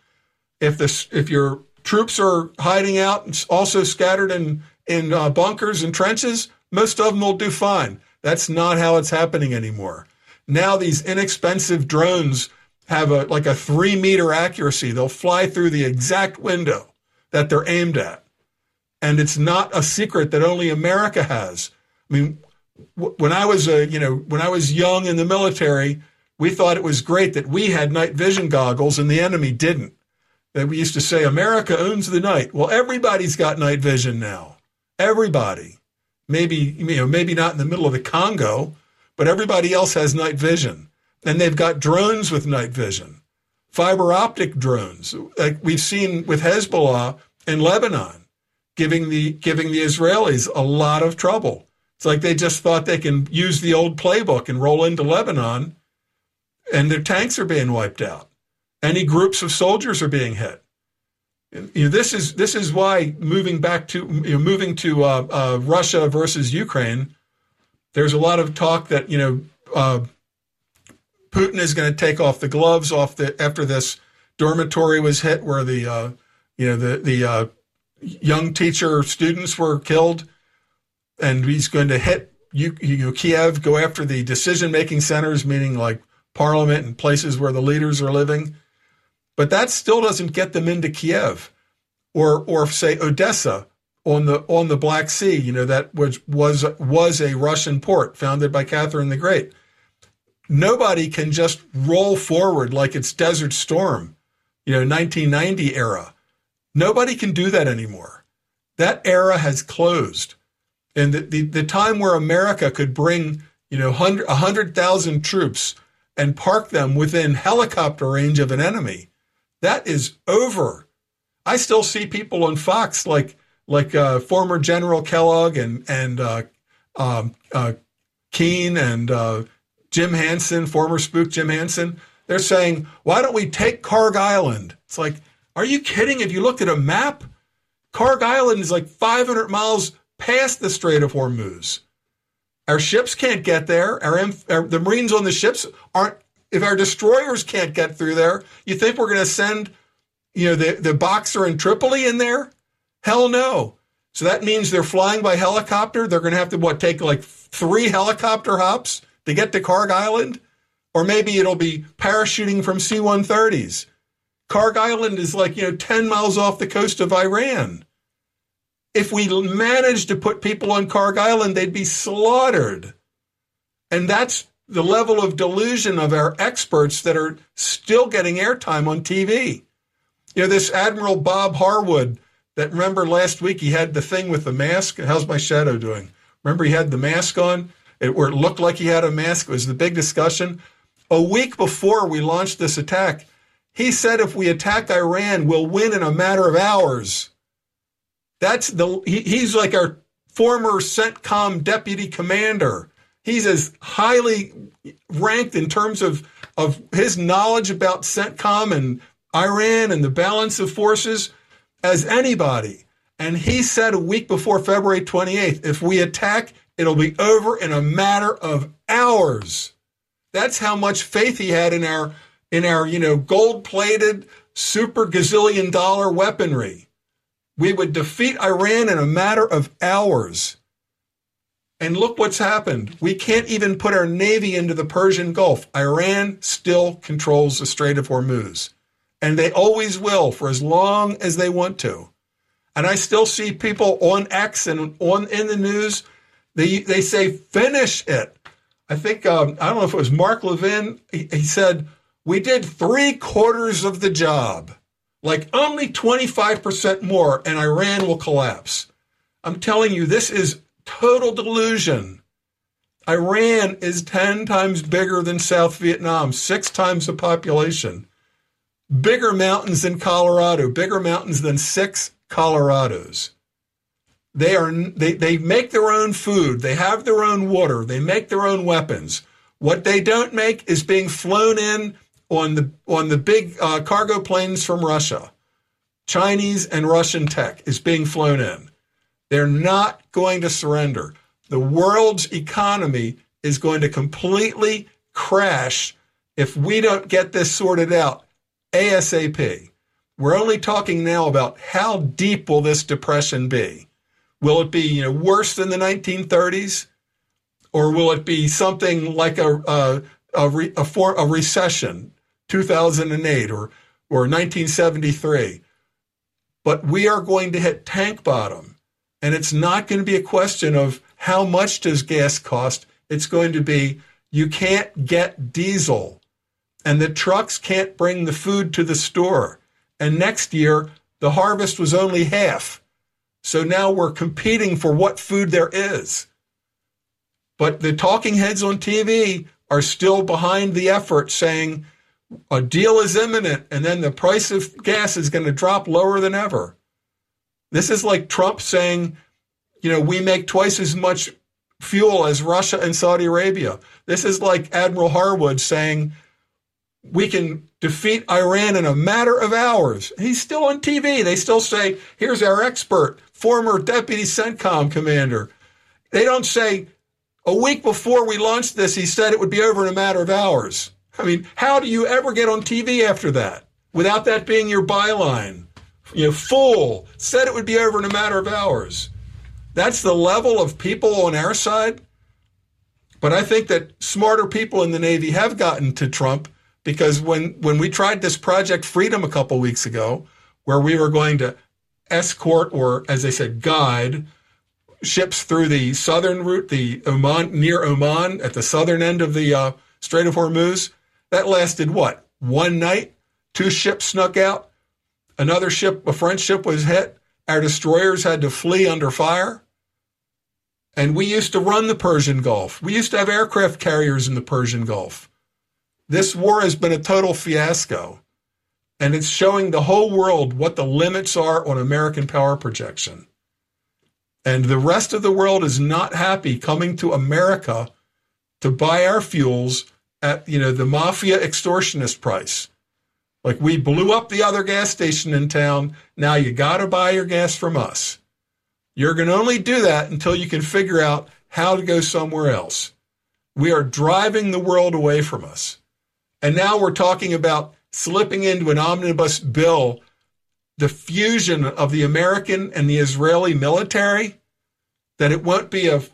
If your troops are hiding out and also scattered in bunkers and trenches, most of them will do fine. That's not how it's happening anymore. Now these inexpensive drones have a 3-meter accuracy. They'll fly through the exact window that they're aimed at. And it's not a secret that only America has. I mean, when I was young in the military, we thought it was great that we had night vision goggles and the enemy didn't. That we used to say, America owns the night. Well, everybody's got night vision now. Everybody. Maybe not in the middle of the Congo, but everybody else has night vision. And they've got drones with night vision, fiber optic drones, like we've seen with Hezbollah in Lebanon, giving the Israelis a lot of trouble. It's like they just thought they can use the old playbook and roll into Lebanon, and their tanks are being wiped out. Any groups of soldiers are being hit. This is why moving to Russia versus Ukraine, there's a lot of talk that Putin is going to take off the gloves after this dormitory was hit, where the young teacher students were killed, and he's going to hit Kiev, go after the decision-making centers, meaning like parliament and places where the leaders are living. But that still doesn't get them into Kiev, or say Odessa on the Black Sea, that was a Russian port founded by Catherine the Great. Nobody can just roll forward like it's Desert Storm, 1990 era. Nobody can do that anymore. That era has closed. And the time where America could bring, 100,000 troops and park them within helicopter range of an enemy, that is over. I still see people on Fox like former General Kellogg and Keane and Jim Hansen, former spook Jim Hansen, they're saying, why don't we take Karg Island? It's like, are you kidding? If you looked at a map, Karg Island is like 500 miles past the Strait of Hormuz. Our ships can't get there. The Marines on the ships aren't. If our destroyers can't get through there, you think we're going to send, the Boxer and Tripoli in there? Hell no. So that means they're flying by helicopter. They're going to have to, take like 3 helicopter hops to get to Karg Island? Or maybe it'll be parachuting from C-130s. Karg Island is 10 miles off the coast of Iran. If we managed to put people on Karg Island, they'd be slaughtered. And that's the level of delusion of our experts that are still getting airtime on TV. This Admiral Bob Harwood, that remember last week he had the thing with the mask. How's my shadow doing? Remember he had the mask on, where it looked like he had a mask. It was the big discussion. A week before we launched this attack, he said if we attack Iran, we'll win in a matter of hours. He's like our former CENTCOM deputy commander. He's as highly ranked in terms of his knowledge about CENTCOM and Iran and the balance of forces as anybody. And he said a week before February 28th, if we attack, it'll be over in a matter of hours. That's how much faith he had in our gold-plated, super gazillion dollar weaponry. We would defeat Iran in a matter of hours. And look what's happened. We can't even put our Navy into the Persian Gulf. Iran still controls the Strait of Hormuz. And they always will for as long as they want to. And I still see people on X and in the news, they say, finish it. I think, I don't know if it was Mark Levin, he said, we did 3/4 of the job. Only 25% more and Iran will collapse. I'm telling you, this is total delusion. Iran is 10 times bigger than South Vietnam, 6 times the population. Bigger mountains than Colorado, bigger mountains than 6 Colorados. They make their own food. They have their own water. They make their own weapons. What they don't make is being flown in on the big cargo planes from Russia. Chinese and Russian tech is being flown in. They're not going to surrender. The world's economy is going to completely crash if we don't get this sorted out ASAP. We're only talking now about how deep will this depression be. Will it be worse than the 1930s, or will it be something like a recession, 2008 or 1973? But we are going to hit tank bottom. And it's not going to be a question of how much does gas cost. It's going to be you can't get diesel. And the trucks can't bring the food to the store. And next year, the harvest was only half. So now we're competing for what food there is. But the talking heads on TV are still behind the effort saying a deal is imminent and then the price of gas is going to drop lower than ever. This is like Trump saying, we make twice as much fuel as Russia and Saudi Arabia. This is like Admiral Harwood saying, we can defeat Iran in a matter of hours. He's still on TV. They still say, here's our expert, former deputy CENTCOM commander. They don't say, a week before we launched this, he said it would be over in a matter of hours. I mean, how do you ever get on TV after that without that being your byline? Fool, said it would be over in a matter of hours. That's the level of people on our side. But I think that smarter people in the Navy have gotten to Trump, because when we tried this Project Freedom a couple weeks ago, where we were going to escort, or as they said, guide ships through the southern route, the near Oman at the southern end of the Strait of Hormuz, that lasted what? 1 night? 2 ships snuck out. Another ship, a French ship, was hit. Our destroyers had to flee under fire. And we used to run the Persian Gulf. We used to have aircraft carriers in the Persian Gulf. This war has been a total fiasco. And it's showing the whole world what the limits are on American power projection. And the rest of the world is not happy coming to America to buy our fuels at, the mafia extortionist price. Like, we blew up the other gas station in town. Now you got to buy your gas from us. You're going to only do that until you can figure out how to go somewhere else. We are driving the world away from us. And now we're talking about slipping into an omnibus bill the fusion of the American and the Israeli military, that it won't be it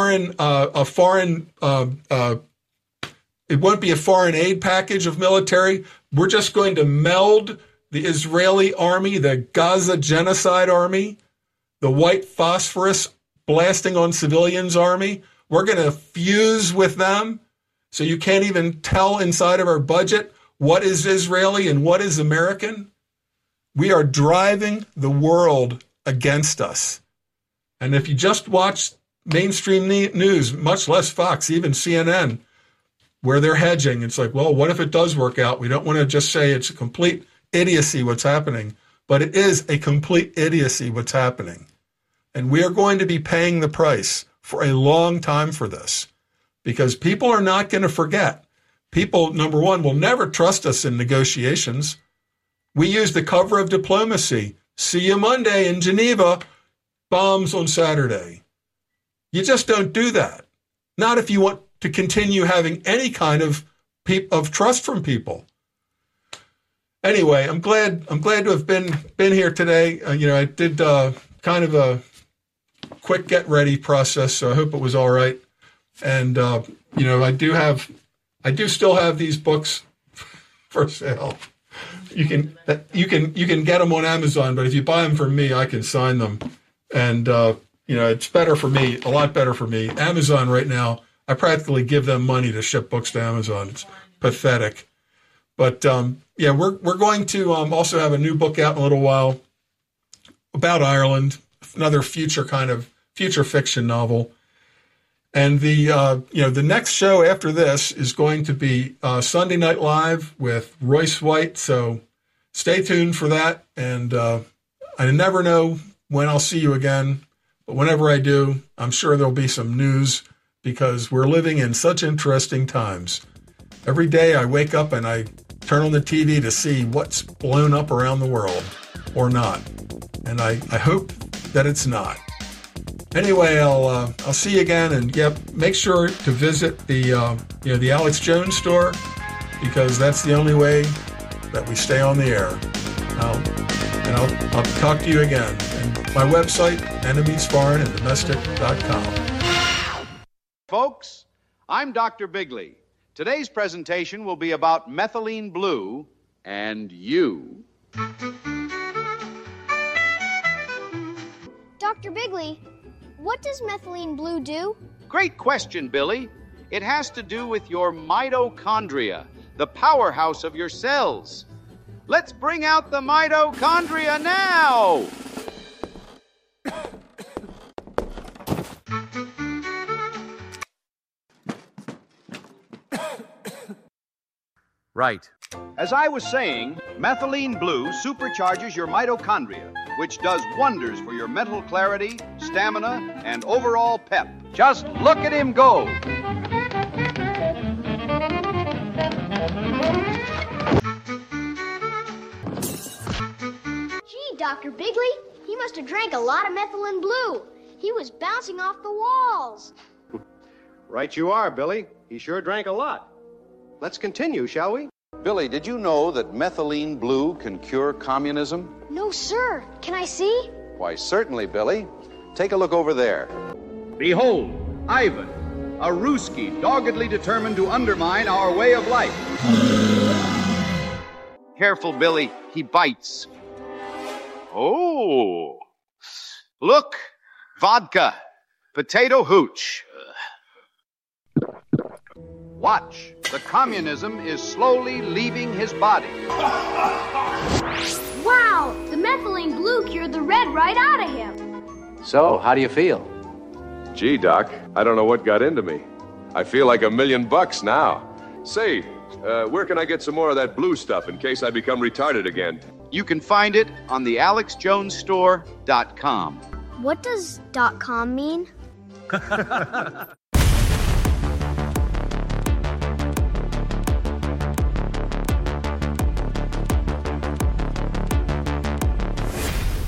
won't be a foreign aid package of military. We're just going to meld the Israeli army, the Gaza genocide army, the white phosphorus blasting on civilians army. We're going to fuse with them. So you can't even tell inside of our budget what is Israeli and what is American. We are driving the world against us. And if you just watch mainstream news, much less Fox, even CNN, where they're hedging, it's like, well, what if it does work out? We don't want to just say it's a complete idiocy what's happening, but it is a complete idiocy what's happening. And we are going to be paying the price for a long time for this, because people are not going to forget. People, number one, will never trust us in negotiations. We use the cover of diplomacy. See you Monday in Geneva, bombs on Saturday. You just don't do that. Not if you want to continue having any kind of trust from people. Anyway, I'm glad to have been here today. I did kind of a quick get ready process, so I hope it was all right. And I do still have these books for sale. You can get them on Amazon, but if you buy them from me, I can sign them. And it's better for me, a lot better for me. Amazon right now, I practically give them money to ship books to Amazon. It's pathetic. But we're going to also have a new book out in a little while about Ireland, another future fiction novel. And the next show after this is going to be Sunday Night Live with Royce White. So stay tuned for that. And I never know when I'll see you again, but whenever I do, I'm sure there'll be some news, because we're living in such interesting times. Every day I wake up and I turn on the TV to see what's blown up around the world or not. And I hope that it's not. Anyway, I'll see you again, and make sure to visit the Alex Jones store, because that's the only way that we stay on the air. I'll talk to you again. And my website, enemiesforeignanddomestic.com. Folks, I'm Dr. Bigley. Today's presentation will be about methylene blue and you. Dr. Bigley, what does methylene blue do? Great question, Billy. It has to do with your mitochondria, the powerhouse of your cells. Let's bring out the mitochondria now! Right. As I was saying, methylene blue supercharges your mitochondria, which does wonders for your mental clarity, stamina, and overall pep. Just look at him go. Gee, Dr. Bigley, he must have drank a lot of methylene blue. He was bouncing off the walls. Right you are, Billy. He sure drank a lot. Let's continue, shall we? Billy, did you know that methylene blue can cure communism? No, sir. Can I see? Why, certainly, Billy. Take a look over there. Behold, Ivan, a Ruski doggedly determined to undermine our way of life. Careful, Billy. He bites. Oh. Look. Vodka. Potato hooch. Watch. The communism is slowly leaving his body. Wow! The methylene blue cured the red right out of him. So, how do you feel? Gee, Doc, I don't know what got into me. I feel like $1 million now. Say, where can I get some more of that blue stuff in case I become retarded again? You can find it on the AlexJonesStore.com. What does .com mean?